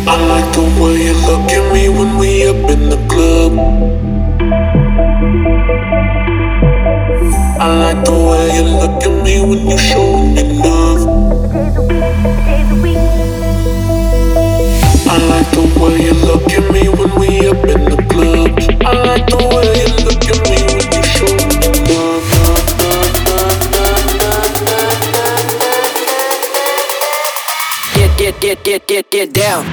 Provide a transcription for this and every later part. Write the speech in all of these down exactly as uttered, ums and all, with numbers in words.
I like the way you look at me when we up in the club. I like the way you look at me when you showing me love. I like the way you look at me when we up in the club. I like the way you look at me when you showing me love. Get, get, get, get, get, get down.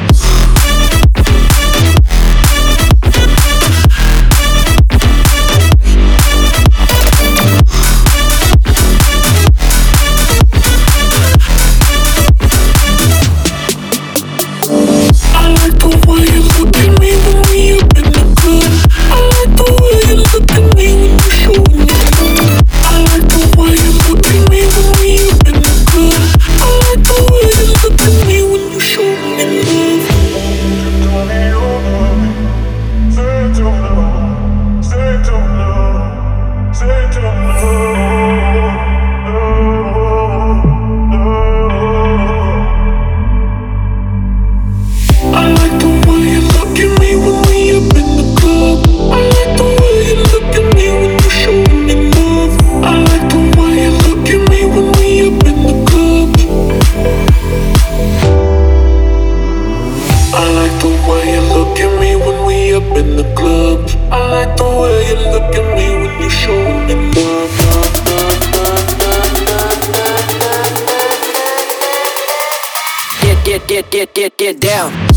In the club, I like the way you look at me when you showing me love. Get, get, get, get, get, get down.